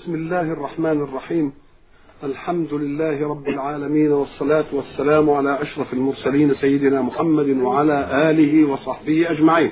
بسم الله الرحمن الرحيم. الحمد لله رب العالمين، والصلاة والسلام على أشرف المرسلين سيدنا محمد وعلى آله وصحبه أجمعين.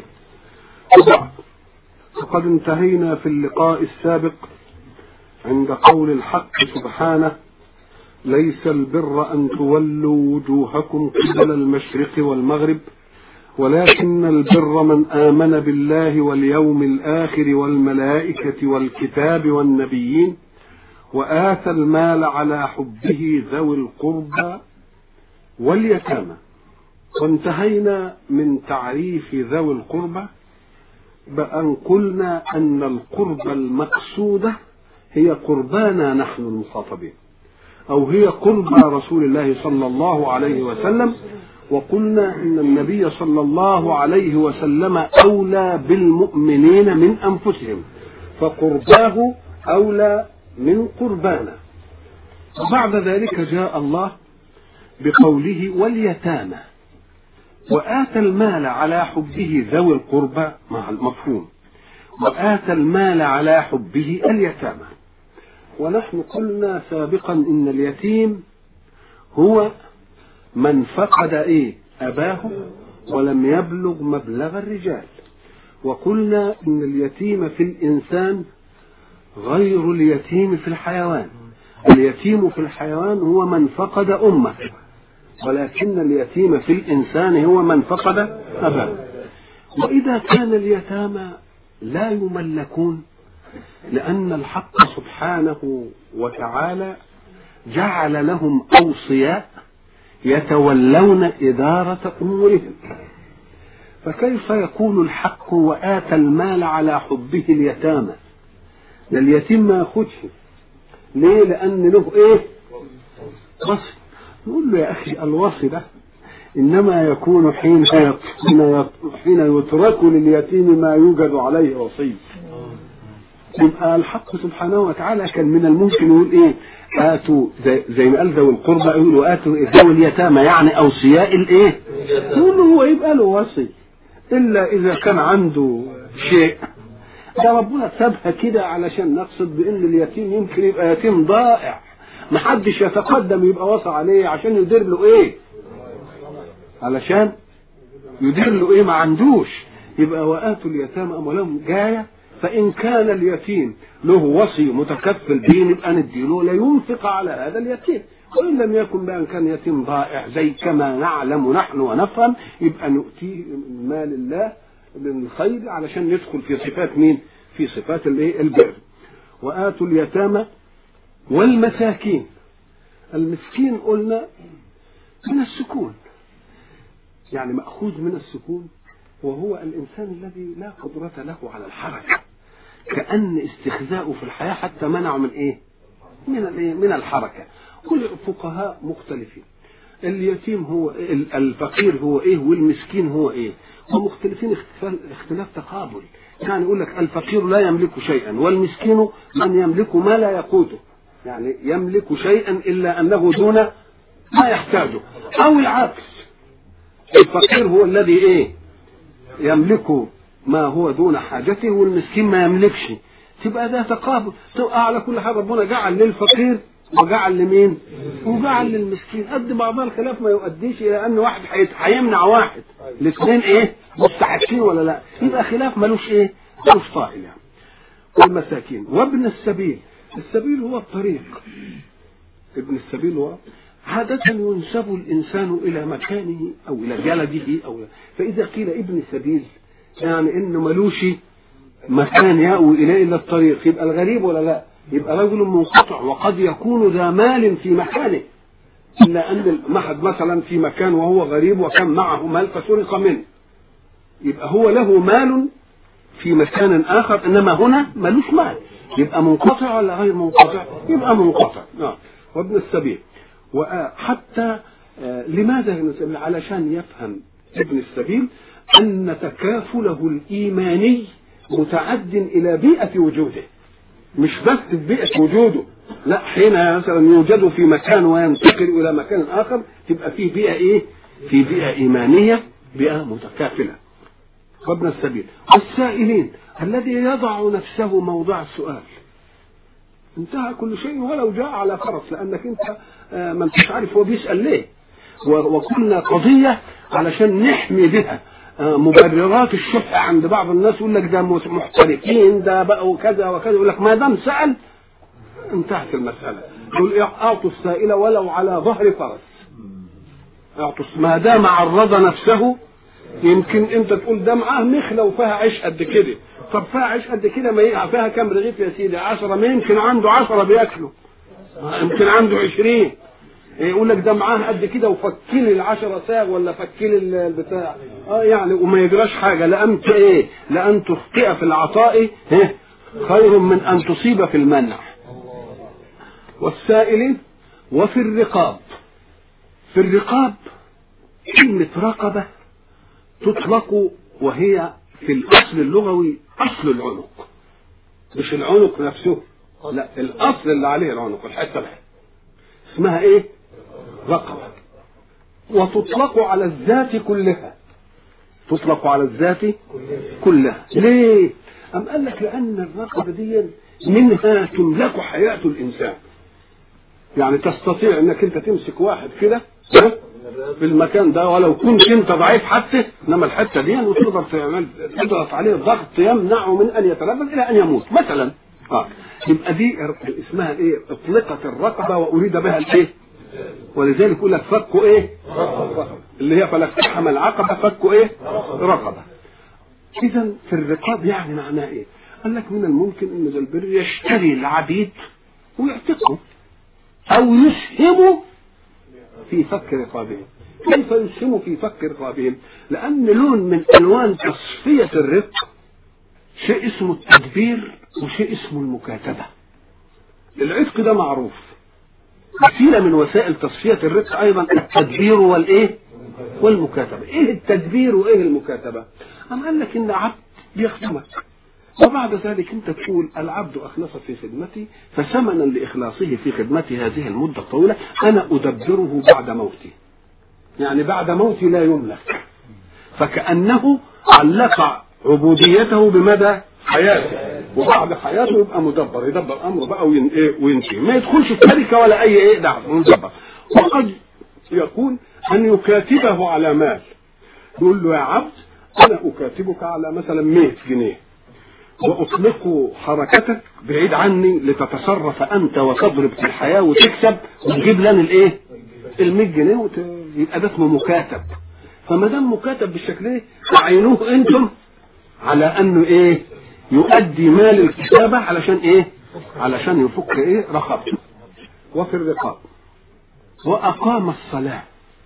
فقد انتهينا في اللقاء السابق عند قول الحق سبحانه: ليس البر أن تولوا وجوهكم قبل المشرق والمغرب ولكن البر من آمن بالله واليوم الآخر والملائكة والكتاب والنبيين وآتى المال على حبه ذوي القربى واليتامى. وانتهينا من تعريف ذوي القربى بأن قلنا أن القربى المقصودة هي قربانا نحن المخاطبين، أو هي قربى رسول الله صلى الله عليه وسلم. وقلنا إن النبي صلى الله عليه وسلم أولى بالمؤمنين من أنفسهم، فقرباه أولى من قربانا. وبعد ذلك جاء الله بقوله واليتامى، وآتى المال على حبه ذوي القربى مع المفهوم، وآتى المال على حبه اليتامى. ونحن قلنا سابقا إن اليتيم هو من فقد أباه ولم يبلغ مبلغ الرجال. وقلنا إن اليتيم في الإنسان غير اليتيم في الحيوان. اليتيم في الحيوان هو من فقد أمه، ولكن اليتيم في الإنسان هو من فقد أباه. وإذا كان اليتامى لا يملكون، لأن الحق سبحانه وتعالى جعل لهم أوصياء يتولون إدارة أمورهم، فكيف يقول الحق وآتى المال على حبه اليتامى؟ اليتيم ما ياخدش ليه؟ لأن له وصي. نقول له يا أخي الوصي ده إنما يكون حين يترك لليتيم ما يوجد عليه وصي. يبقى الحق سبحانه وتعالى كان من الممكن يقول آتوا زي ما قال ذوي القربى، يقولوا آتوا ذوي اليتامى، يعني أوصياء يقول له هو يبقى له وصي إلا إذا كان عنده شيء. ده ربنا سابها كده علشان نقصد بأن اليتيم يمكن يبقى يتيم ضائع، محدش يتقدم يبقى وصى عليه عشان يدير له علشان يدير له ما عندوش. يبقى وآتوا اليتامى أموالهم جاية، فإن كان اليتيم له وصي متكفل به نبقى نديله لا ينفق على هذا اليتيم، وإن لم يكن بأن كان يتيم ضائع زي كما نعلم نحن ونفهم يبقى نؤتيه من مال الله للخير علشان ندخل في صفات مين؟ في صفات البر. وآتوا اليتامى والمساكين. المسكين قلنا من السكون، يعني مأخوذ من السكون، وهو الإنسان الذي لا قدرة له على الحركة، كأن استخزاؤه في الحياة حتى منعه من الحركة. كل الفقهاء مختلفين، اليتيم هو الفقير هو والمسكين هو ومختلفين اختلاف تقابل. يعني يقول لك الفقير لا يملك شيئا، والمسكين من يملك ما لا يقوته، يعني يملك شيئا إلا أنه دون ما يحتاجه، أو العكس، الفقير هو الذي يملك ما هو دون حاجته والمسكين ما يملكش. تبقى ده تقابل. تبقى على كل حال ربنا جعل للفقير وجعل لمين؟ وجعل للمسكين. قد بعض الخلاف ما يؤديش الى ان واحد هيمنع واحد، الاثنين مستحقين ولا لا؟ يبقى خلاف ملوش ملوش طائل. يعني والمساكين وابن السبيل. السبيل هو الطريق، ابن السبيل هو عادة ينسب الإنسان إلى مكانه أو إلى جلده فإذا قيل ابن السبيل يعني إنه ملوش مكان يأوي إليه إلا الطريق، يبقى الغريب ولا لا؟ يبقى رجل منقطع، وقد يكون ذا مال في مكانه، إلا أن المحد مثلا في مكان وهو غريب وكان معه مال فسرق منه، يبقى هو له مال في مكان آخر، إنما هنا ملوش مال، يبقى منقطع ولا غير منقطع؟ يبقى منقطع. وابن السبيل. وحتى لماذا؟ علشان يفهم ابن السبيل أن تكافله الإيماني متعد إلى بيئة وجوده، مش بس بيئة وجوده، لا، حين مثلا يوجد في مكان وينتقل إلى مكان آخر تبقى فيه بيئة في بيئة إيمانية، بيئة متكافلة. وابن السبيل. والسائلين الذي يضع نفسه موضع السؤال، انتهى كل شيء ولو جاء على فرس، لانك انت ما انتش عارف هو بيسأل ليه. وكنا قضية علشان نحمي بها مبررات الشح عند بعض الناس، يقول لك ده محترفين، ده بقوا كذا وكذا، يقول لك ما دام سأل انتهت المسألة. يقول اعطوا السائل ولو على ظهر فرس، اعطوا ما دام عرض نفسه. يمكن انت تقول ده معاه مخله وفيها عيش قد كده، طب فيها عيش قد كده ما فيها كام رغيف يا سيدي؟ 10، ما يمكن عنده 10 بياكلوا، يمكن عنده 20. يقول لك ده معاه قد كده وفكيل ال10 ساغ ولا فكيل البتاع يعني، وما يجراش حاجه. لأنت ايه؟ لأن تخطئ في العطاء خير من ان تصيب في المنع. والسائل وفي الرقاب. في الرقاب كلمة رقبة تطلق وهي في الأصل اللغوي أصل العنق، مش العنق نفسه، لا الأصل اللي عليه العنق، الحتة الحتة اسمها ايه؟ رقبة. وتطلق على الذات كلها، تطلق على الذات كلها. ليه؟ أم قال لك لأن الرقبة دي منها تملك حياة الإنسان. يعني تستطيع انك انت تمسك واحد كده في المكان ده ولو كنت انت ضعيف حتى، انما الحته دي وتقدر تعمل تضغط عليه ضغط يمنعه من ان يتنفس الى ان يموت مثلا. يبقى دي اسمها ايه؟ اطلقت الرقبه واريد بها الايه؟ ولذلك يقول لك فكوا ايه؟ اللي هي فلاقتحم العقبه فكوا ايه؟ رقبه. اذا في الرقاب يعني معناه ايه؟ قال لك من الممكن ان ذا البر يشتري العبيد ويعتقهم او يسهم في فك رقابهم. كيف يسهم في فك رقابهم؟ لان لون من الوان تصفيه الرق شيء اسمه التدبير وشيء اسمه المكاتبه. العتق ده معروف، وسيله من وسائل تصفيه الرق ايضا التدبير والايه؟ والمكاتبه. ايه التدبير وايه المكاتبه؟ أم قال لك ان عبد بيخدمك، وبعد ذلك انت تقول العبد اخلص في خدمتي، فثمنا لاخلاصه في خدمتي هذه المده الطويله انا ادبره بعد موتي. يعني بعد موتي لا يملك، فكانه علق عبوديته بمدى حياته، وبعد حياته يبقى مدبر، يدبر امره بقى وينتهي، ما يدخلش في شركه ولا اي ايه دعوه، مدبر. وقد يكون ان يكاتبه على مال، يقول له يا عبد انا اكاتبك على مثلا 100 جنيه واطلق حركتك بعيد عني لتتصرف انت وتضرب في الحياه وتكسب وتجيب لنا الايه؟ ال100 جنيه يبقى ده اسمه مكاتب. فما دام مكاتب بالشكل ده عينوه انتم على انه ايه؟ يؤدي مال الكتابه علشان ايه؟ علشان يفك ايه؟ رقبته. وفي الرقاب. واقام الصلاه.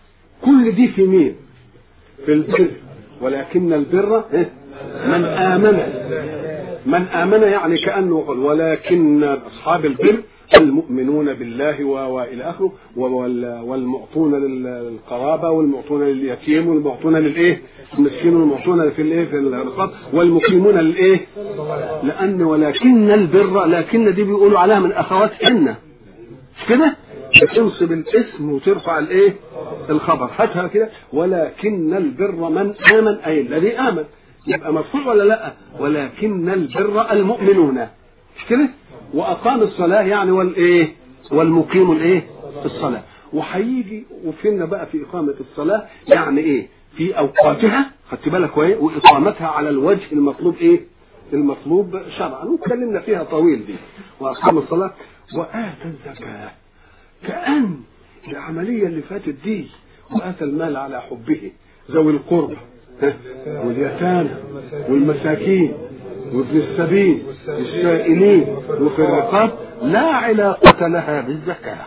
كل دي في مين؟ في البر. ولكن البر من آمن. من آمن يعني كأنه ولكن أصحاب البر المؤمنون بالله وإلى آخره، والمعطون للقرابة والمعطون لليتيم والمعطون للإيه؟ المسكين والمعطون في الإيه؟ في الرقاب والمقيمون للإيه؟ لأن ولكن البر، لكن دي بيقولوا عليها من أخوات إن كده تنصب الاسم وترفع الإيه؟ الخبر. هاتها كده ولكن البر من آمن، أي الذي آمن، يبقى مرفوع ولا لا؟ ولكن البر المؤمنون مش كده؟ واقام الصلاه يعني والايه؟ والمقيم الايه؟ الصلاه. وهيجي وفينا بقى في اقامه الصلاه يعني ايه؟ في اوقاتها، خدت بالك ايه؟ واقامتها على الوجه المطلوب ايه؟ المطلوب شرعا، واتكلمنا فيها طويل دي. واقام الصلاه واتى الزكاه. كأن العمليه اللي فاتت دي واتى المال على حبه ذوي القربى واليتامى والمساكين وابن السبيل والسائلين وفي الرقاب لا علاقة لها بالزكاة.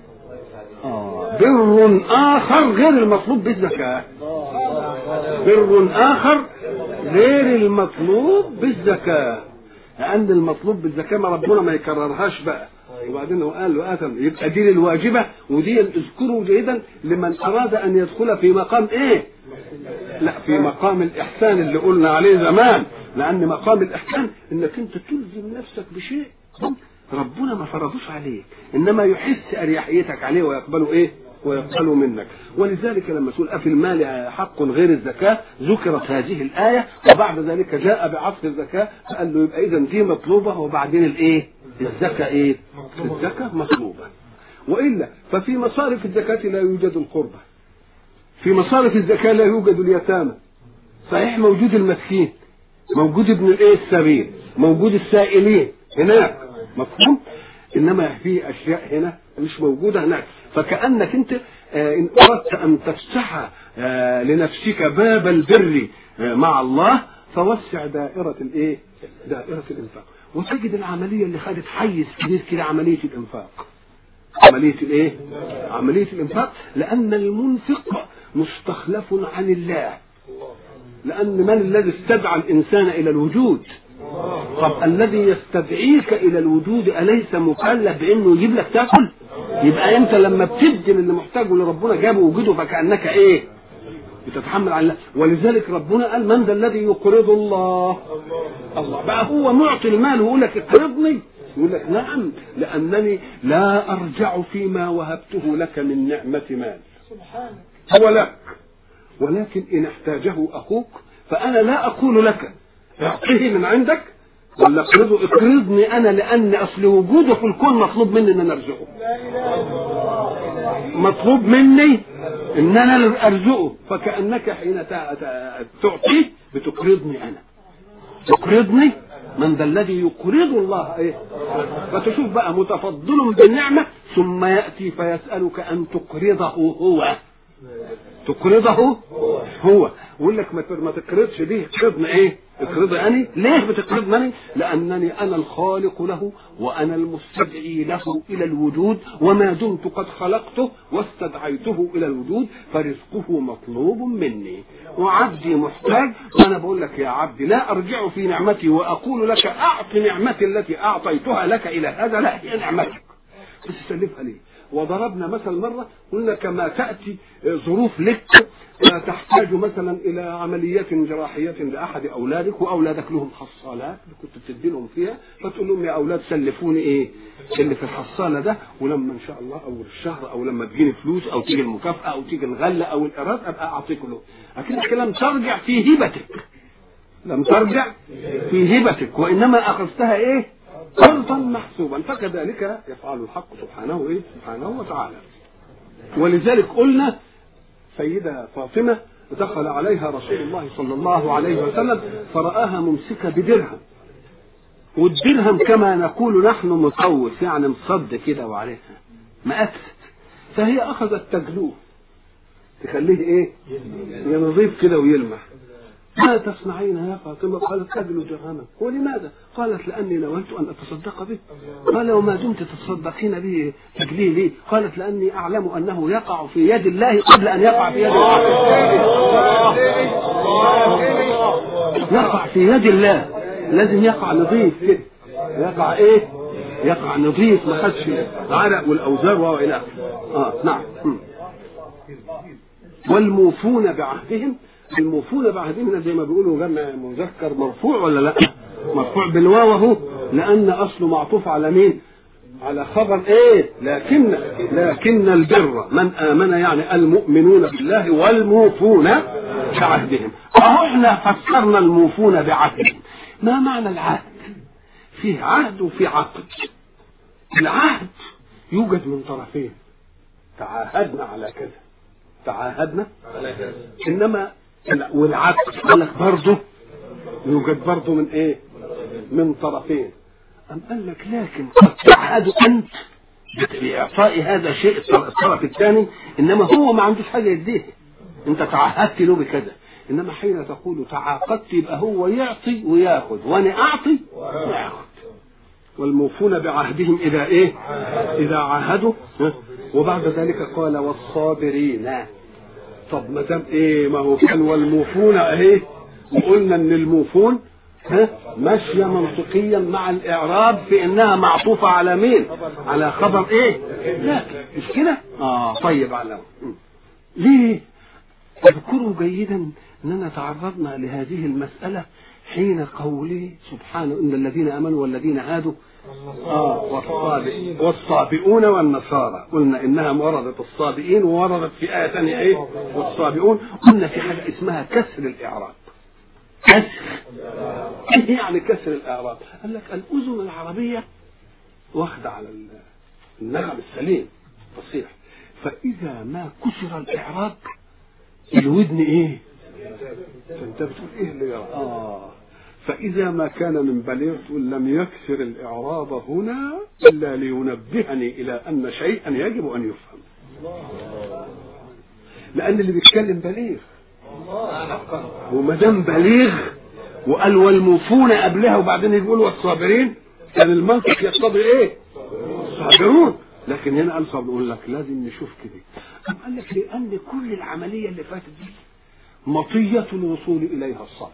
بر آخر غير المطلوب بالزكاة. بر آخر غير المطلوب بالزكاة، لأن المطلوب بالزكاة ما ربنا ما يكررهاش بقى. وبعدين هو قال وآتم، يبقى دي الواجبة، ودي اذكروا جيدا لمن أراد أن يدخل في مقام إيه؟ لا، في مقام الإحسان اللي قلنا عليه زمان. لأن مقام الإحسان إنك أنت تلزم نفسك بشيء ربنا ما فرضوش عليك، إنما يحس أريحيتك عليه ويقبله إيه؟ ويقبل منك. ولذلك لما تقول أفي المال حق غير الزكاة ذكرت هذه الآية، وبعد ذلك جاء بعطف الزكاة فقال له يبقى إذن دي مطلوبة وبعدين الإيه؟ الزكاة إيه؟ الزكاة مطلوبة. وإلا ففي مصارف الزكاة لا يوجد القربة، في مصارف الزكاة لا يوجد اليتامى، صحيح موجود المسكين، موجود ابن الايه السبيل، موجود السائلين هناك، مفهوم؟ انما في اشياء هنا مش موجوده هناك. فكانك انت ان اردت ان تفتح لنفسك باب البر مع الله فوسع دائره الايه؟ دائره الانفاق. وتجد العمليه اللي خدت حيز كبير كده عمليه الانفاق. عمليه الايه؟ عمليه الانفاق، لان المنفق مستخلف عن الله. لأن من الذي استدعى الإنسان إلى الوجود؟ طب الذي يستدعيك إلى الوجود أليس مكلف بأنه يجيب لك تأكل؟ يبقى أنت لما بتدي اللي محتاجه لربنا جابه وجوده فكأنك إيه؟ بتتحمل على الله. ولذلك ربنا قال من ذا الذي يقرض الله؟ الله. بقى هو معطي المال ويقول لك اقرضني، يقول لك نعم لأنني لا أرجع فيما وهبته لك من نعمة مال، هو لك، ولكن إن احتاجه أخوك فأنا لا أقول لك اعطيه من عندك ولا اقرضه، اقرضني أنا، لأن أصل وجوده في الكون مطلوب مني أن أنا أرزقه، مطلوب مني أن أنا أرزقه. فكأنك حين تعطيه بتقرضني أنا، تقرضني من ذا الذي يقرض الله إيه؟ فتشوف بقى متفضل بالنعمة ثم يأتي فيسألك أن تقرضه هو، تقرضه هو. يقول لك ما تقرضش به، اقرضني ايه؟ اقرضي اني. ليه بتقرضني؟ لانني انا الخالق له وانا المستدعي له الى الوجود، وما دمت قد خلقته واستدعيته الى الوجود فرزقه مطلوب مني، وعبدي محتاج، وانا بقول لك يا عبدي لا ارجع في نعمتي واقول لك اعط نعمتي التي اعطيتها لك الى هذا، لا هي نعمتك بس تسلفها ليه. وضربنا مثل مرة قلنا كما تأتي ظروف لك تحتاج مثلا إلى عمليات جراحية لأحد أولادك، وأولادك لهم حصالات كنت بتدي لهم فيها، فتقول لهم يا أولاد سلفوني إيه اللي في الحصالة ده، ولما إن شاء الله أول الشهر أو لما تجيني فلوس أو تيجي المكافأة أو تيجي الغلة أو الإيراد أبقى أعطيك له. لكن لم ترجع في هبتك، لم ترجع في هبتك، وإنما أخذتها إيه؟ قرضا محسوبا. فكذلك يفعل الحق سبحانه ايه؟ سبحانه وتعالى. ولذلك قلنا سيدة فاطمة دخل عليها رسول الله صلى الله عليه وسلم فرآها ممسكة بدرهم، والدرهم كما نقول نحن مطوس يعني مصد كده وعليها مأكست، فهي أخذت تجلوه تخليه ايه؟ ينظيف كده ويلمح. ما تصنعين يا فاطمة؟ قالت أجل درهما. ولماذا؟ قالت لأني نويت أن أتصدق به. قال وما دمت تتصدقين به تجليه لي؟ قالت لأني أعلم أنه يقع في يد الله قبل أن يقع في يد العبد. يقع في يد الله لازم يقع نظيف كده، يقع إيه؟ يقع نظيف ما خدش العرق والأوزار وإلى نعم. والموفون بعهدهم، الموفون بعهدهم زي ما بيقولوا جمع مذكر مرفوع ولا لا؟ مرفوع بالواو اهو، لان اصله معطوف على مين؟ على خبر ايه؟ لكن البر من امن، يعني المؤمنون بالله والموفون بعهدهم. اهو احنا فسرنا الموفون بعهدهم. ما معنى العهد؟ فيه عهد وفيه عقد. العهد يوجد من طرفين، تعاهدنا على كذا، تعاهدنا على كذا. انما والعقد قال لك برضه يوجد برضه من ايه؟ من طرفين. أم قال لك لكن قد تعهد انت باعطاء هذا شيء الطرف الثاني، انما هو ما عندوش حاجه يديه، انت تعهدت له بكذا. انما حين تقول تعاقدت يبقى هو يعطي وياخذ، وانا اعطي وياخذ. والموفون بعهدهم اذا ايه؟ اذا عاهدوا. وبعد ذلك قال والصابرين. طب ما دام ايه؟ ما هو كان والموفون اهي، وقلنا ان الموفون ماشيه منطقيا مع الاعراب في انها معطوفه على مين؟ على خبر ايه؟ لا مش كده؟ طيب على ليه؟ اذكروا جيدا اننا تعرضنا لهذه المساله حين قوله سبحانه ان الذين امنوا والذين هادوا والصابئون والنصارى. قلنا إنها وردت الصابئين ووردت في آية ثانية إيه والصابئون. قلنا في حاجة اسمها كسر الإعراب. كسر إيه يعني كسر الإعراب؟ قال لك الأذن العربية واخدة على النغم السليم فصيح، فإذا ما كسر الإعراب الودن إيه؟ فأنت بتقول إيه اللي جرى؟ فإذا ما كان من بليغ تقول لم يكسر الإعراب هنا إلا لينبهني إلى أن شيئا يجب أن يفهم، لأن اللي بيتكلم بليغ، وما دام بليغ وقال والموفون قبلها وبعدين يقول والصابرين، كان المنطق يقتضي إيه؟ الصابرون، لكن هنا قال صابر. يقول لك لازم نشوف كده. قال لك لأن كل العملية اللي فاتت دي مطية الوصول إليها الصبر.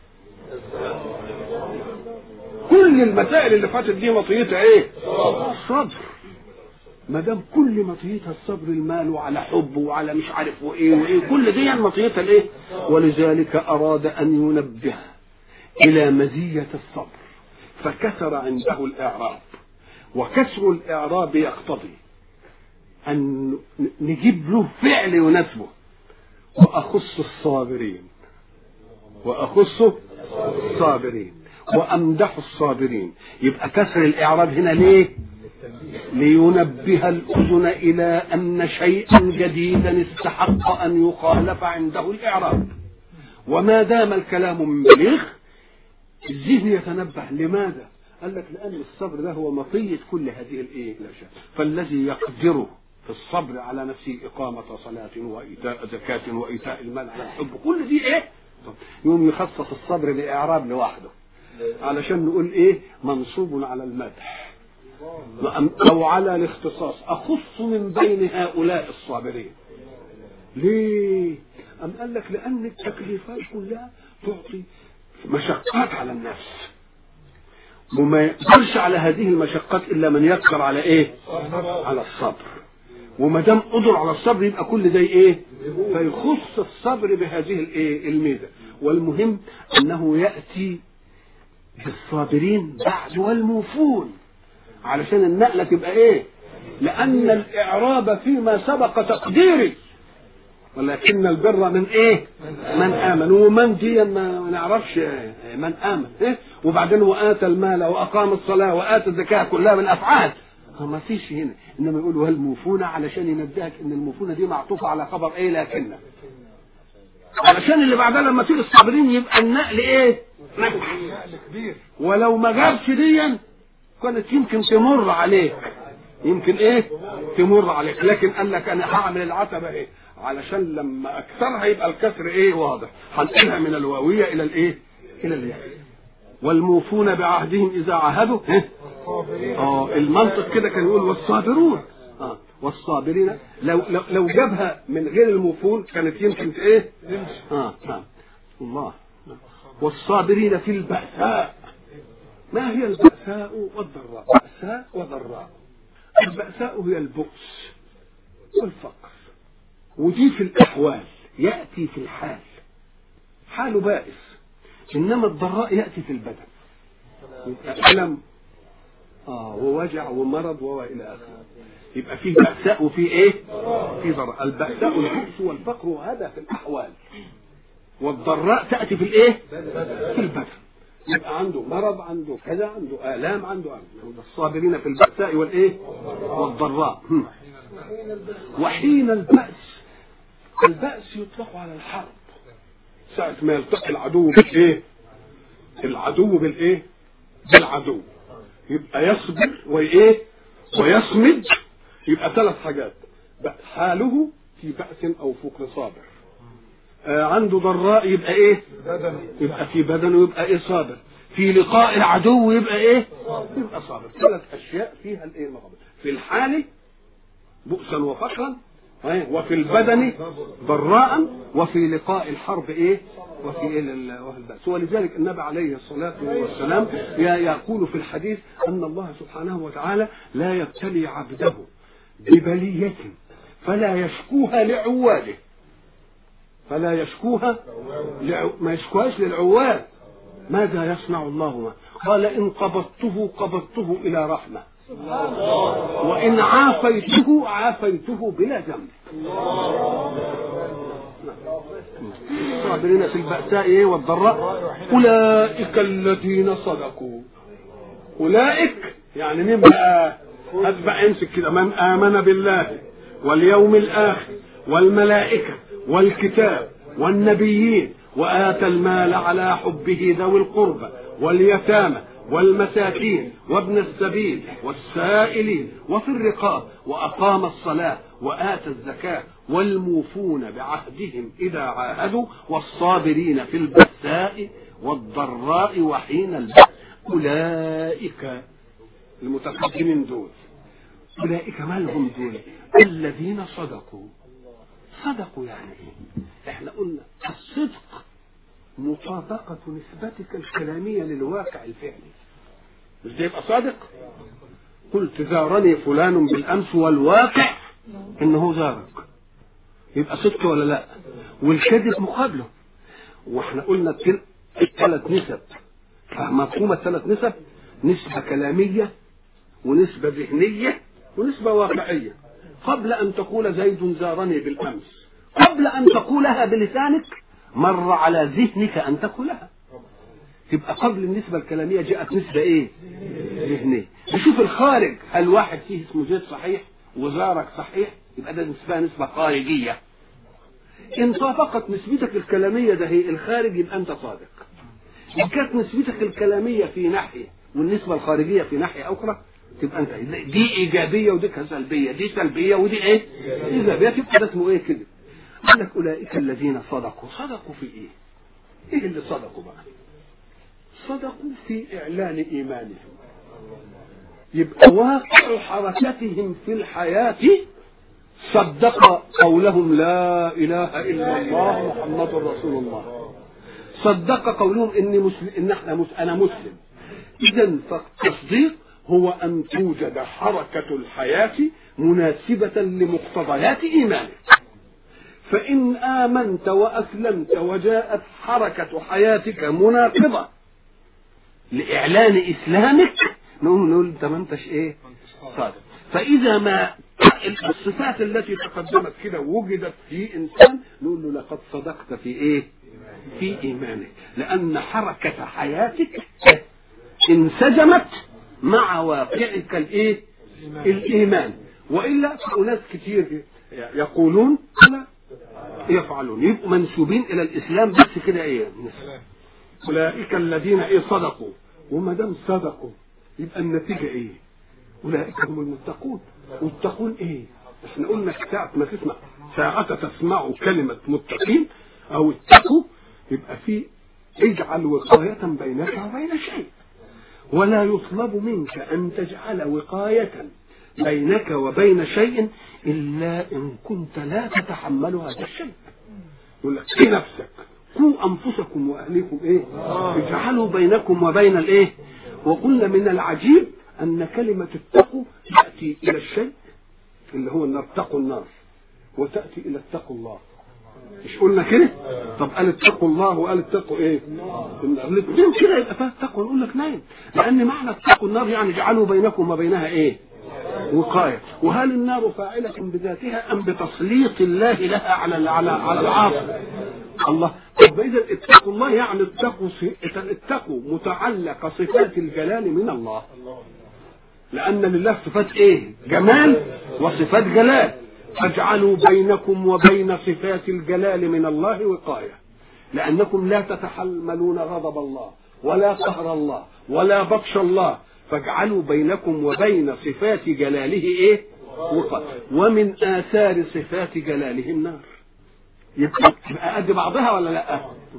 كل المسائل اللي فاتت دي مطيتها ايه؟ الصبر. ما دام كل مطيتها الصبر، المال وعلى حب وعلى مش عارف وايه كل دي مطيتها الايه؟ ولذلك اراد ان ينبه الى مزية الصبر فكسر عنده الاعراب. وكسر الاعراب يقتضي ان نجيب له فعل يناسبه. واخص الصابرين وامدح الصابرين. يبقى كسر الاعراب هنا ليه؟ لينبه الاذن الى ان شيئا جديدا استحق ان يخالف عنده الاعراب. وما دام الكلام من بليغ الذهن يتنبه. لماذا؟ قال لك لان الصبر ده هو مطية كل هذه الايه الاشياء. فالذي يقدر في الصبر على نفسه اقامة صلاة وايتاء زكاة وايتاء المال على الحب، كل دي ايه؟ يوم يخصص الصبر بإعراب لوحده علشان نقول ايه؟ منصوب على المدح او على الاختصاص. اخص من بين هؤلاء الصابرين. ليه؟ ام قال لك لان التكليفات كلها تعطي مشقات على النفس، وما يقدرش على هذه المشقات الا من يقدر على ايه؟ على الصبر. وما دام قدر على الصبر يبقى كل ده ايه؟ فيخص الصبر بهذه الايه؟ الميزه. والمهم انه ياتي بالصابرين بعد والموفون علشان النقله تبقى ايه؟ لان الاعراب فيما سبق تقديري، ولكن البر من ايه؟ من امن. ومن دي ما نعرفش من امن إيه؟ وبعدين واتى المال واقام الصلاه واتى الزكاه كلها من افعال. ما فيش هنا، انما يقول والموفون علشان ينبهك ان الموفونه دي معطوفه على خبر ايه؟ لكن علشان اللي بعدها لما تيجي الصابرين يبقى النقل ايه؟ نقل كبير. ولو ما جابش ديا كانت يمكن تمر عليك، يمكن ايه؟ تمر عليك. لكن قال لك انا هعمل العتبه ايه؟ علشان لما اكثرها يبقى الكسر ايه؟ واضح. هنقلها من الواويه الى الايه؟ الى الياء. والموفون بعهدهم اذا عاهدوا المنطق كده كان يقول والصابرون والصابرين. لو جابها من غير الموفون كانت يمكن ايه؟ الله. والصابرين في البأساء. ما هي البأساء والضراء؟ بأساء وضراء. البأساء هي البؤس والفقر، ودي في الأحوال يأتي في الحال، حاله بائس. إنما الضراء يأتي في البدن، يبقى ألم ووجع ومرض وإلى آخره. يبقى فيه بأساء وفيه إيه؟ في ضراء. البأساء البؤس والفقر، وهذا في الأحوال. والضراء تأتي في الإيه؟ في البدن. يبقى عنده مرض، عنده كذا، عنده آلام، عنده الصابرين في البأساء والإيه؟ والضراء. وحين البأس، البأس يطلق على الحرب. ساعة ما يلتقي العدو بالإيه؟ العدو بالإيه؟ بالعدو. يبقى يصبر وإيه؟ ويصمد. يبقى ثلاث حاجات: حاله في بأس أو فقر صابر. عنده ضراء يبقى إيه؟ يبقى في بدنه يبقى إيه؟ صابر. في لقاء العدو يبقى إيه؟ يبقى صابر. ثلاث أشياء فيها الإيه؟ المقابل. في الحال بؤسا وفقرا، وفي البدن ضراء، وفي لقاء الحرب ايه؟ وفي البأس. ولذلك النبي عليه الصلاة والسلام يقول في الحديث ان الله سبحانه وتعالى لا يبتلي عبده ببلية فلا يشكوها لعواله، ما يشكوهاش للعوال، ماذا يصنع الله معه؟ قال إن قبضته إلى رحمة، وإن عافيته بلا ذنب. صابرين في البأساء والضراء أولئك الذين صدقوا. أولئك يعني مين بقى؟ أتبع امسك كده، من آمن بالله واليوم الآخر والملائكة والكتاب والنبيين وآتى المال على حبه ذوي القربى واليتامى والمساكين وابن السبيل والسائلين وفي الرقاب وأقام الصلاة وآتى الزكاة والموفون بعهدهم إذا عاهدوا والصابرين في البأساء والضراء وحين البأس. أولئك المتقدمين دول. أولئك ما لهم دول؟ الذين صدقوا. صدقوا يعني ايه؟ احنا قلنا الصدق مطابقة نسبتك الكلامية للواقع الفعلي. مش ده يبقى صادق؟ قلت زارني فلان بالأمس والواقع انه زارك، يبقى صدق ولا لا؟ والكذب مقابله. واحنا قلنا الثلاث نسب، مفهوم الثلاث نسب؟ نسبة كلامية ونسبة ذهنية ونسبة واقعية. قبل أن تقول زيد زارني بالأمس، قبل أن تقولها بلسانك مر على ذهنك أن تقولها. تبقى قبل النسبة الكلامية جاءت نسبة إيه؟ ذهنية. نشوف الخارج، هل واحد فيه اسمه زيد صحيح وزارك صحيح؟ يبقى ده نسبة خارجية. إن طابقت نسبتك الكلامية ده هي الخارج يبقى أنت صادق. إن كانت نسبتك الكلامية في ناحية والنسبة الخارجية في ناحية أخرى تبقى أنت دي إيجابية ودي سلبية، دي سلبية ودي إيه؟ إيجابية. تبقى ده اسمه إيه كده؟ قال لك أولئك الذين صدقوا. صدقوا في إيه؟ إيه اللي صدقوا بقى؟ صدقوا في إعلان إيمانهم. يبقى واقع حركتهم في الحياة صدق قولهم لا إله إلا الله محمد رسول الله. صدق قولهم أنا مسلم. إذن فالتصديق هو أن توجد حركة الحياة مناسبة لمقتضيات إيمانك. فإن آمنت وأسلمت وجاءت حركة حياتك مناقضة لإعلان إسلامك نقول أنت ما أنتش إيه؟ صادق. فإذا ما الصفات التي تقدمت كده وجدت في إنسان نقول له لقد صدقت في إيه؟ في إيمانك، لأن حركة حياتك انسجمت مع واقعك الإيه؟ الإيمان. وإلا فأناس كتير يقولون لا يفعلون، يبقوا منسوبين إلى الإسلام بس كده إيه؟ أولئك الذين إيه؟ صدقوا. وما دام صدقوا يبقى النتيجة إيه؟ أولئك هم المتقون. والتقون إيه؟ إحنا قلنا ساعة تسمعوا كلمة متقين أو اتقوا يبقى في اجعل وقاية بينك وبين شيء، ولا يطلب منك أن تجعل وقاية بينك وبين شيء إلا إن كنت لا تتحمل هذا الشيء. يقول لك في نفسك قوا أنفسكم وأهليكم إيه؟ اجعلوا بينكم وبين الإيه؟ وقلنا من العجيب أن كلمة اتقوا تأتي إلى الشيء اللي هو النار، اتقوا النار، وتأتي إلى اتقوا الله. مش قلنا كده؟ طب قال اتقوا الله وقال اتقوا ايه؟ الاثنين كده يبقى فيها التقوى. نقول لك نايم، لأن معنى اتقوا النار يعني اجعلوا بينكم وبينها ايه؟ وقاية. وهل النار فاعلة بذاتها أم بتسليط الله لها على العاصي؟ الله. طب إذا اتقوا الله يعني اتقوا متعلق صفات الجلال من الله، لأن لله صفات ايه؟ جمال وصفات جلال. فاجعلوا بينكم وبين صفات الجلال من الله وقاية، لأنكم لا تتحملون غضب الله ولا قهر الله ولا بطش الله، فاجعلوا بينكم وبين صفات جلاله ايه؟ وقاية. ومن آثار صفات جلاله النار. يبقى قد بعضها ولا لا؟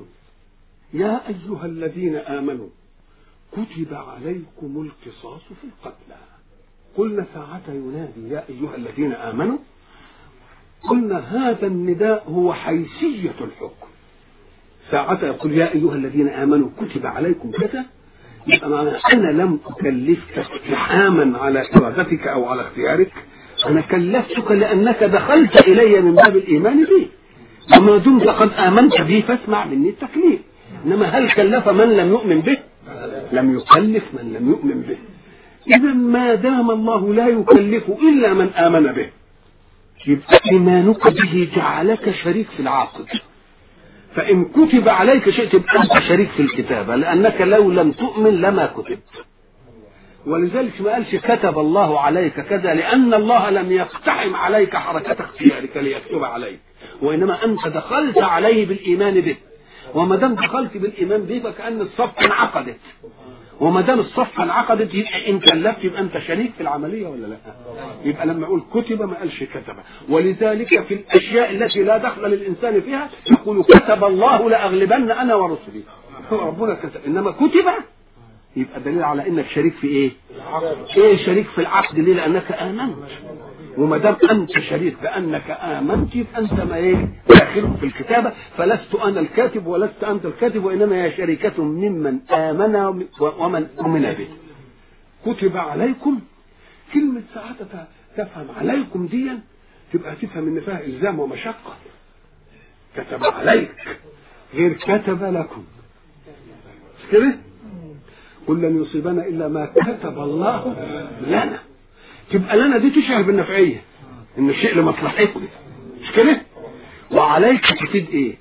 يا أيها الذين آمنوا كتب عليكم القصاص في القتلى. قلنا ساعة ينادي يا أيها الذين آمنوا، قلنا هذا النداء هو حيثية الحكم. ساعة يقول يا أيها الذين آمنوا كتب عليكم كذا، يبقى معنى أنا لم أكلفك اقتحاما على إرادتك أو على اختيارك، أنا كلفتك لأنك دخلت إلي من باب الإيمان به، وما دمت قد آمنت به فاسمع مني التكليف. إنما هل كلف من لم يؤمن به؟ لم يكلف من لم يؤمن به. إذا ما دام الله لا يكلف إلا من آمن به، يبقى إيمانك به جعلك شريك في العقد. فإن كتب عليك شيء تبقى أنت شريك في الكتابة، لأنك لو لم تؤمن لما كتب. ولذلك ما قالش كتب الله عليك كذا، لأن الله لم يقتحم عليك حركة اختيارك ليكتب عليك، وإنما أنت دخلت عليه بالإيمان به. وما دام دخلت بالإيمان به فكأن الصفقة انعقدت، وما دام الصفقة انعقدت يبقى إن كلفت يبقى أنت شريك في العملية ولا لا؟ يبقى لما يقول كتب ما قالش كتب. ولذلك في الأشياء التي لا دخل للإنسان فيها يقول كتب الله لأغلبن أنا ورسلي، ربنا كتب. إنما كتب يبقى دليل على انك شريك في ايه؟ ايه شريك في العقد؟ ليه؟ لانك امنت. وما دام انت شريك بانك امنت يبقى انت ما ايه؟ داخل في الكتابه. فلست انا الكاتب ولست انت الكاتب، وانما هي شركه ممن امن ومن امن به. كتب عليكم، كلمه ساعتها تفهم عليكم دي تبقى تفهم ان فيها الزام ومشقه. كتب عليك غير كتب لكم، مش كده؟ قل لن يصيبنا الا ما كتب الله لنا. تبقى لنا دي تشعر بالنفعيه، ان الشيء لمصلحتكم، مش كده؟ وعليك تفيد ايه؟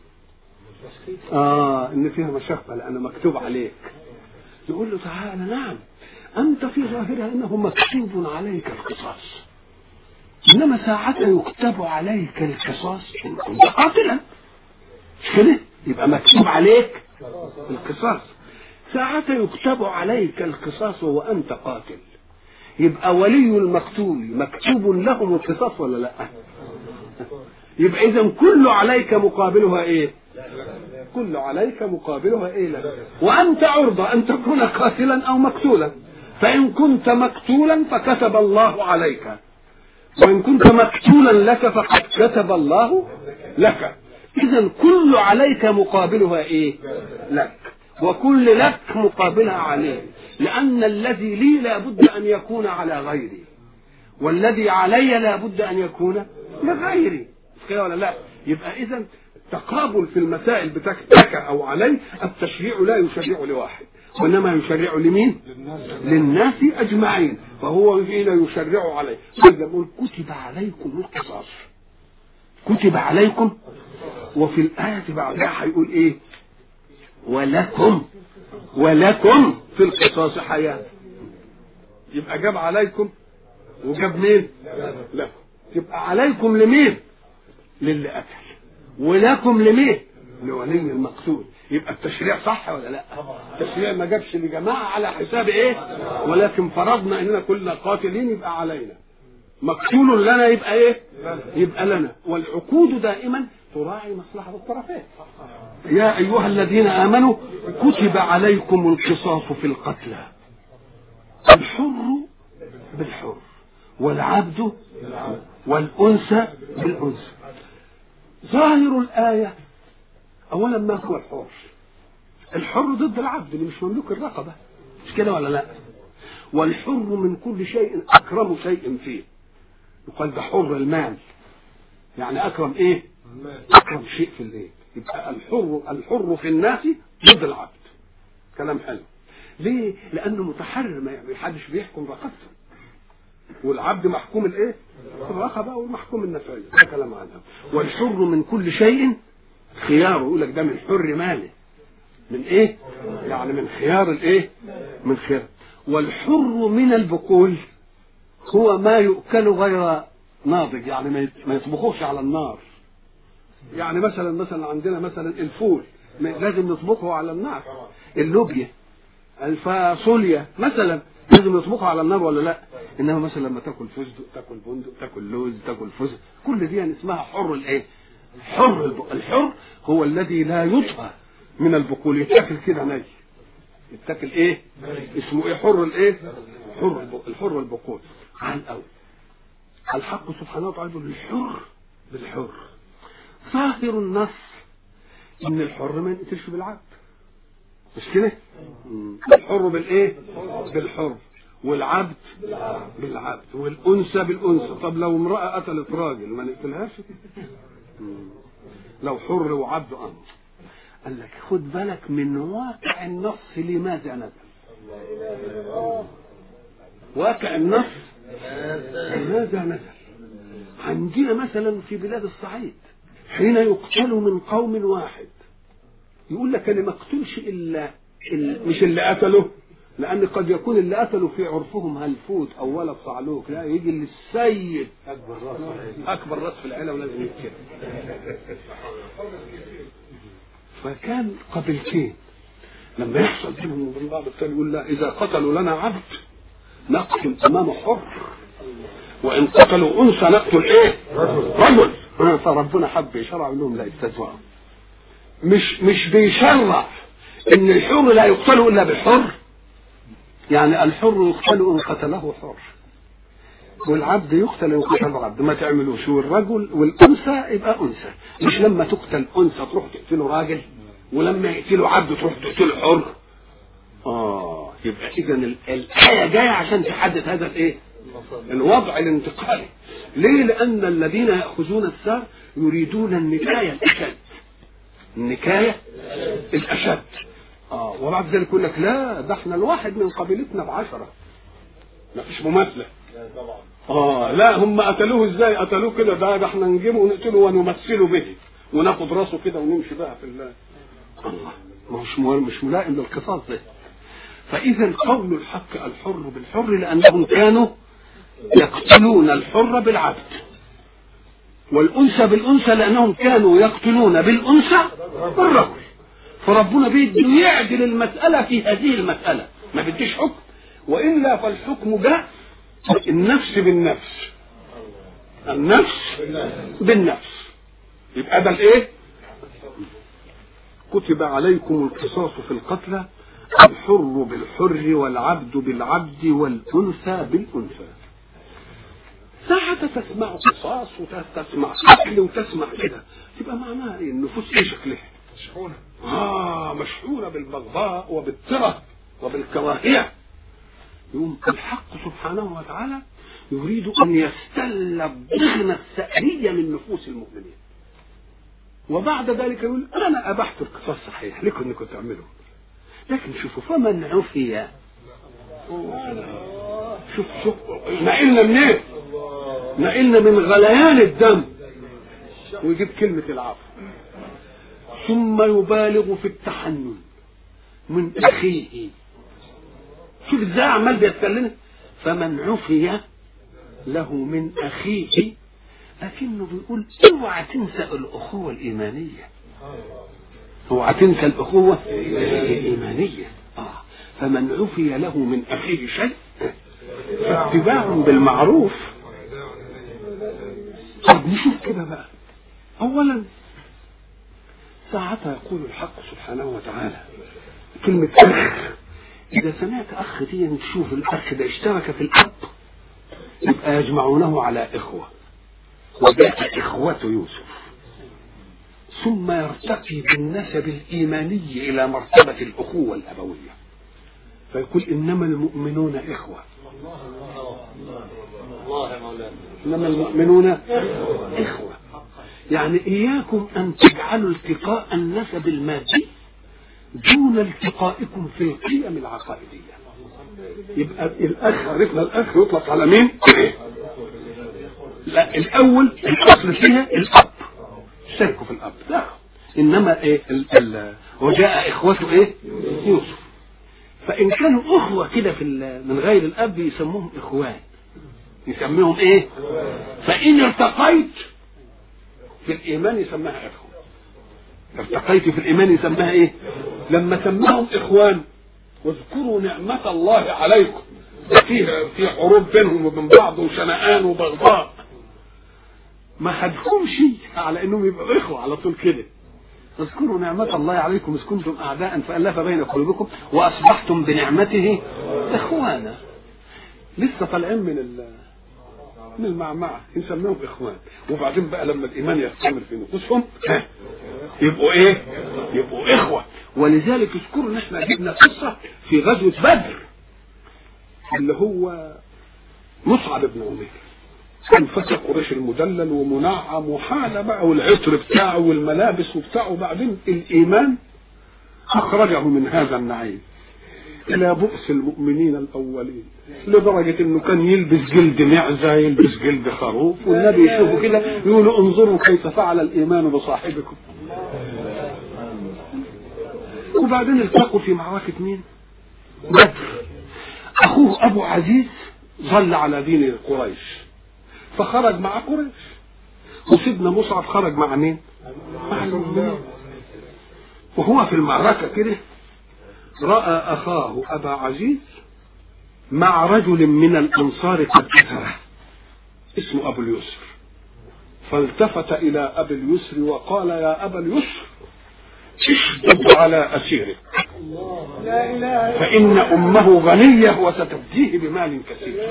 ان فيها مشقه لان مكتوب عليك. يقول له تعالى نعم انت في ظاهرها انه مكتوب عليك القصاص، انما ساعة يكتب عليك القصاص ان كنت قاتلا، مش كده؟ يبقى مكتوب عليك القصاص. ساعة يكتب عليك القصاص وأنت قاتل، يبقى ولي المقتول مكتوب لهم القصاص ولا لا؟ يبقى إذن كل عليك مقابلها إيه؟ كل عليك مقابلها إيه؟ لا. وأنت عرضة أن تكون قاتلا أو مقتولا، فإن كنت مقتولا فكتب الله عليك، وإن كنت مقتولا لك فقد كتب الله لك. إذن كل عليك مقابلها إيه؟ لك، وكل لك مقابلها عليه، لأن الذي لي لا بد أن يكون على غيري، والذي علي لا بد أن يكون لغيري، كده ولا لا؟ يبقى إذن تقابل في المسائل بتاعك أو علي. التشريع لا يشرع لواحد، وإنما يشرع لمين؟ للناس أجمعين. فهو حين يشرع عليه يقول كتب عليكم القصاص، كتب عليكم. وفي الآية بعدها هيقول إيه؟ ولكم في القصاص حياة. يبقى جاب عليكم وجاب مين؟ لكم. يبقى عليكم لمين؟ للي قتل، ولكم لمين؟ لولي المقتول. يبقى التشريع صح ولا لا؟ التشريع ما جابش لجماعة على حساب ايه؟ ولكن فرضنا اننا كلنا قاتلين يبقى علينا، مقتول لنا يبقى ايه؟ يبقى لنا. والعقود دائما تراعي مصلحة الطرفين. يا أيها الذين آمنوا كتب عليكم القصاص في القتلى، الحر بالحر والعبد والأنثى بالأنثى. ظاهر الآية أولا ما هو الحر؟ الحر ضد العبد اللي مش مملوك الرقبة، مش كده ولا لا؟ والحر من كل شيء أكرم شيء فيه، يقال ده حر المال، يعني أكرم إيه؟ أكرم شيء في الإيه؟ يبقى الحر في الناس ضد العبد. كلام حلو. ليه؟ لأنه متحرر، ما حدش بيحكم رقبته، والعبد محكوم الإيه؟ الرقبة والمحكوم النفعية. ده كلام عنها. والحر من كل شيء خياره، يقول لك ده من حر ماله، من إيه؟ يعني من خيار الإيه؟ من خيار. والحر من البقول هو ما يؤكل غير ناضج، يعني ما يطبخوش على النار. يعني مثلا عندنا مثلا الفول لازم نطبخه على النار، اللوبيا الفاصوليا مثلا لازم نطبخه على النار ولا لا؟ انما مثلا لما تاكل فستق، تاكل بندق، تاكل لوز، تاكل فستق، كل دي يعني اسمها حر الايه؟ الحر هو الذي لا يطهى من البقول، يتاكل كده ني، يتاكل ايه؟ اسمه ايه؟ حر الايه؟ الحر البقول. على الاول الحق سبحانه وتعالى يقول الحر بالحر. ظاهر النص ان الحر ما يقتلش بالعبد، مش كده؟ الحر بالايه؟ بالحر، والعبد بالعبد، والانثى بالانثى. طب لو امراه قتلت راجل ما نقتلهاش؟ لو حر وعبد امر. قال لك خد بالك من واقع النص لماذا نزل. واقع النص لماذا نزل. عندنا مثلا في بلاد الصعيد حين يقتل من قوم واحد يقول لك انا ما اقتلش الا مش اللي قتله، لان قد يكون اللي قتلوا في عرفهم هلفوت او ولد صعلوك، لا يجي للسيد اكبر راس في العيله ولازم يقتل. فكان قبيلتين لما يحصل بينهم وبين بعض الثاني يقول لا اذا قتلوا لنا عبد نقتل امامه حر، وان قتلوا انثى نقتل ايه رجل. فربنا حب يشرع لهم لا يستهزئوا، مش بيشرع ان الحر لا يقتل الا بالحر، يعني الحر يقتل ان قتله حر والعبد يقتل ان قتله عبد. ما تعملوش والرجل والانثى يبقى انثى، مش لما تقتل انثى تروح تقتله راجل ولما يقتله عبد تروح تقتله حر. يبقى اذا الايه جايه عشان تحدد هذا الايه الوضع الانتقالي. ليه؟ لان الذين ياخذون الثار يريدون النكايه الاشد، النكايه الاشد. وبعد ذلك يقول لك لا ده احنا الواحد من قبيلتنا ب10 ما فيش مماثله. لا هم قتلوه ازاي؟ قتلوه كده ده احنا نجيبه ونقتله ونمثله به وناخد راسه كده ونمشي بقى في الله. مش ملائم للقصاص ده. فاذا قول الحق الحر بالحر لانهم كانوا يقتلون الحر بالعبد، والانثى بالانثى لانهم كانوا يقتلون بالانثى بالرجل. فربنا بيده يعدل المساله في هذه المساله، ما بديش حكم، والا فالحكم جاء النفس بالنفس، النفس بالنفس. يبقى ده الايه؟ كتب عليكم القصاص في القتلى الحر بالحر والعبد بالعبد والانثى بالانثى. ساعة تسمع قصاص وتسمع قتل وتسمع كده تبقى معناها ايه؟ النفوس ايه شكلها؟ مشحونة. مشحونة بالبغضاء وبالتره وبالكراهية. يوم الحق سبحانه وتعالى يريد ان يستل الضغن السأرية من نفوس المؤمنين، وبعد ذلك يقول انا ابحت القصاص صحيح لكم انكم تعملوا، لكن شوفوا فمن عفي. شوف نقلنا منين؟ نقلنا من غليان الدم ويجيب كلمة العفو، ثم يبالغ في التحنن من اخيه. شوف ازاي عمال بيتكلم فمن عفي له من اخيه، لكنه بيقول اوعى تنسى الاخوه الايمانيه، اوعى تنسى الاخوه الايمانيه. فمن عفي له من اخيه شيء فاتباع بالمعروف. طب نشوف كده بقى. اولا ساعتها يقول الحق سبحانه وتعالى كلمه اخ. اذا سمعت اخ دي نشوف الاخ ده اشترك في الاب يبقى يجمعونه على اخوه، وجاء اخوه يوسف، ثم يرتقي بالنسب الايماني الى مرتبه الاخوه الابويه، فيقول انما المؤمنون اخوه. انما المؤمنون اخوه، يعني اياكم ان تجعلوا التقاء النسب المادي دون التقائكم في القيم العقائديه. يبقى الاخ عرفنا الاخ يطلق على مين؟ لا الاول الاصل فيها الاب، شاركوا في الاب. لا انما ايه وجاء اخوته ايه؟ يوسف. فان كانوا اخوه كده في من غير الاب يسموهم اخوان، يسميهم ايه؟ فان ارتقيت في الايمان يسماها اخوه، ارتقيت في الايمان يسماها ايه؟ لما سماهم اخوان واذكروا نعمة الله عليكم، في حروب بينهم وبين بعض وشنآن وبغضاء، ما خدهمش على انهم يبقوا اخوه على طول كده. اذكروا نعمة الله عليكم إذ كنتم أعداء فألف بين قلوبكم وأصبحتم بنعمته إخوانا. لسه طالعين من المعمعة نسميهم إخوان، وبعدين بقى لما الإيمان يستمر في نفوسهم يبقوا إيه؟ يبقوا إخوة. ولذلك اذكروا إن إحنا جبنا قصة في غزوة بدر اللي هو مصعب بن عمير، كان فتى قريش المدلل ومنعم وحالة بقى والعطر بتاعه والملابس وبتاعه، وبعدين الإيمان أخرجه من هذا النعيم إلى بؤس المؤمنين الأولين، لدرجة إنه كان يلبس جلد معزة، يلبس جلد خروف، والنبي يشوفه كده يقولوا انظروا كيف فعل الإيمان بصاحبكم. وبعدين التقوا في معركة مين؟ بدر. أخوه أبو عزيز ظل على دين قريش فخرج مع قريش، وسيدنا مصعب خرج مع مين؟ مع المؤمنين. وهو في المعركة كده رأى أخاه أبا عزيز مع رجل من الأنصار قد أسره اسمه أبو اليسر، فالتفت إلى أبي اليسر وقال يا أبا اليسر اشدد على أسيرك فإن أمه غنية وستفديه بمال كثير.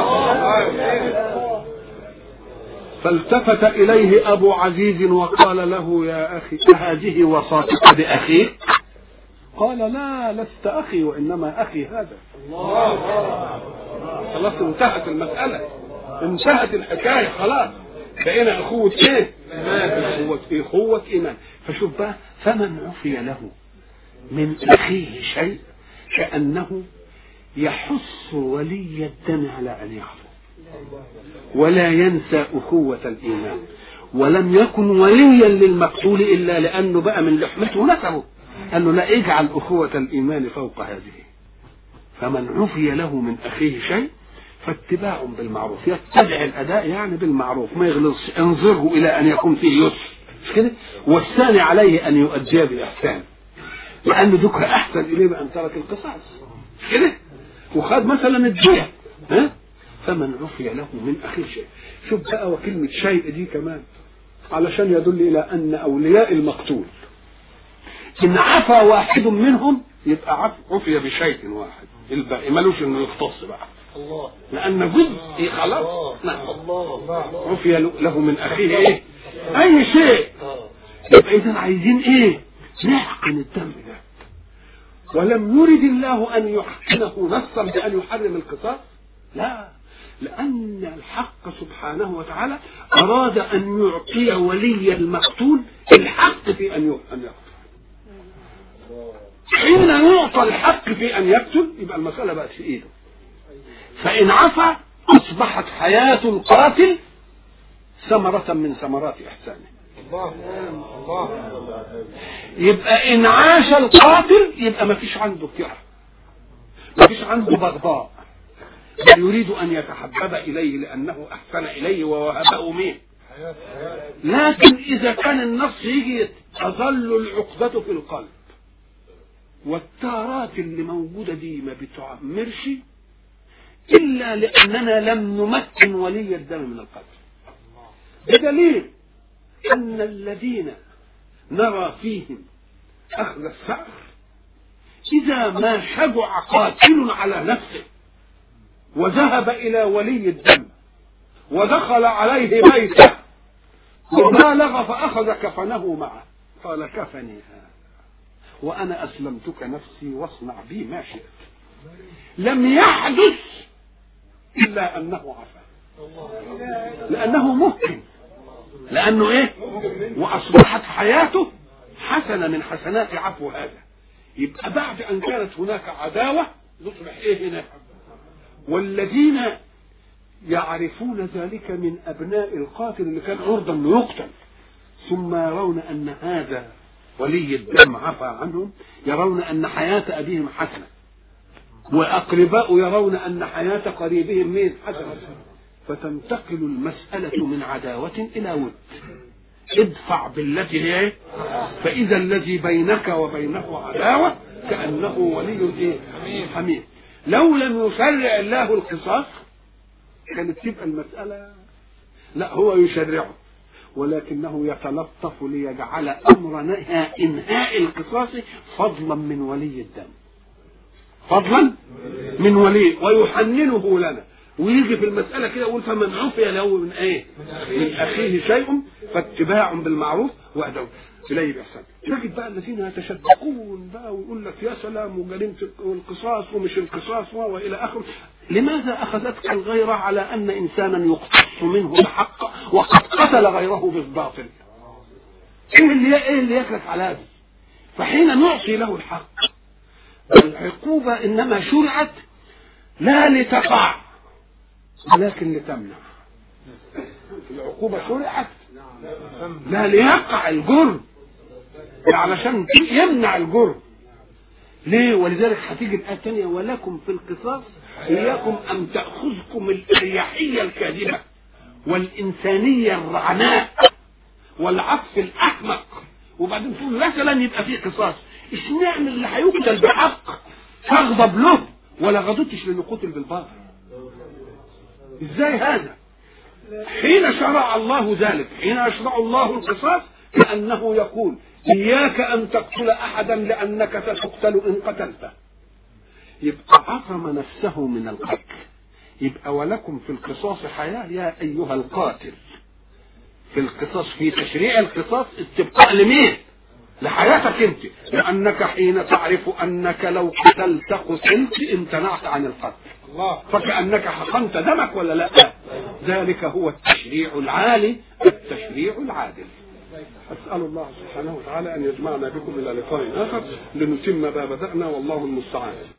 فالتفت إليه أبو عزيز وقال له يا أخي أهذه وصاتك بأخيك؟ قال لا لست أخي وإنما أخي هذا. خلاص انتهت المسألة، انتهت الحكاية خلاص، بقينا أخوة إيه؟ أخوة إيمان. فشوف بقى فمن عفي له من أخيه شيء كأنه يحث ولي الدم على أن يعفو ولا ينسى أخوة الإيمان، ولم يكن وليا للمقتول إلا لأنه بقى من لحمته نسبه، أنه لا يجعل أخوة الإيمان فوق هذه. فمن عفي له من أخيه شيء فاتباع بالمعروف، يتبع الأداء يعني بالمعروف، ما يغلظش، انظره إلى أن يكون فيه يسر، مش كده؟ والثاني عليه أن يؤديه بإحسان، لأن ذكر أحسن إليه بأن ترك القصاص، مش كده؟ وخد مثلا الدية، ها؟ فمن عفي له من أخيه شيء. شوف بقى وكلمة شيء دي كمان علشان يدل إلى أن أولياء المقتول إن عفى واحد منهم يبقى عفي بشيء واحد، الباقي ملوش إنه يختص بقى، لأن جزء خلاص عفي له من أخيه إيه؟ أي شيء. يبقى إذا عايزين إيه؟ نحقن الدم ده، ولم يرد الله أن يحقنه نصا بأن يحرم القصاص، لا، لأن الحق سبحانه وتعالى أراد أن يعطي ولي المقتول الحق في أن يقتل. حين يعطى الحق في أن يقتل يبقى المسألة بقت في إيده، فإن عفى أصبحت حياة القاتل ثمرة من ثمرات إحسانه. يبقى إن عاش القاتل يبقى ما فيش عنده كره، ما فيش عنده بغضاء، بل يريد أن يتحبب إليه لأنه أحسن إليه ووهبه مين. لكن إذا كان النص يجي تظل العقدة في القلب، والتارات اللي موجودة دي ما بتعمرش إلا لأننا لم نمكن ولي الدم من القتل، بدليل أن الذين نرى فيهم أخذ الثأر إذا ما شجع قاتل على نفسه وذهب إلى ولي الدم ودخل عليه بيته وبالغ فأخذ كفنه معه قال كفني هذا وأنا أسلمتك نفسي واصنع بي ما شئت، لم يحدث إلا أنه عفا، لأنه ممكن، لأنه إيه؟ وأصبحت حياته حسنة من حسنات عفو هذا. يبقى بعد أن كانت هناك عداوة نصبح إيه هنا؟ والذين يعرفون ذلك من أبناء القاتل اللي كان عرضا أنه يقتل ثم يرون أن هذا ولي الدم عفى عنهم، يرون أن حياة أبيهم حسنة، وأقرباء يرون أن حياة قريبهم مين حسنة، فتنتقل المسألة من عداوة إلى ود. ادفع بالتي هي، فإذا الذي بينك وبينه عداوة كأنه ولي إيه؟ حميم. لو لم يشرع الله القصاص كانت تبقى المسألة، لا هو يشرعه ولكنه يتلطف ليجعل أمر إنهاء القصاص فضلا من ولي الدم، فضلا من ولي، ويحننه لنا، ويجي في المسألة كده يقول فمن عفي له من ايه؟ من أخيه شيء فاتباع بالمعروف وأداء إليه بإحسان. تجد بقى الذين يتشدقون بقى ويقول لك يا سلام وجريمة القصاص ومش القصاص وإلى آخره. لماذا أخذتك الغيرة على أن إنسانا يقتص منه بحق وقد قتل غيره بالباطل؟ إيه اللي يكلك على هذا؟ فحين نعطي له الحق، العقوبة إنما شرعت لا لتقع ولكن لتمنع. العقوبة شرعت لا ليقع الجرم، علشان يمنع الجرم. ليه؟ ولذلك هتيجي الآية الثانية ولكم في القصاص إياكم أن تأخذكم الأريحية الكاذبة والإنسانية الرعناء والعطف الأحمق، وبعدين تقول مثلا يبقى فيه قصاص. اشمعنى اللي هيقتل بحق تغضب له ولا غضبتش للي قتل بالباطل؟ ازاي هذا؟ حين شرع الله ذلك، حين يشرع الله القصاص، كأنه يقول إياك أن تقتل أحدا لأنك ستقتل إن قتلته. يبقى عصم نفسه من القتل. يبقى ولكم في القصاص حياة يا أيها القاتل. في القصاص، في تشريع القصاص استبقاء لمين؟ لحياتك انت، لأنك حين تعرف أنك لو قتلت امتنعت عن القتل، فكأنك حقنت دمك ولا لا؟ ذلك هو التشريع العالي، التشريع العادل. أسأل الله سبحانه وتعالى أن يجمعنا بكم إلى لقاء آخر لنتم ما بدأنا، والله المستعان.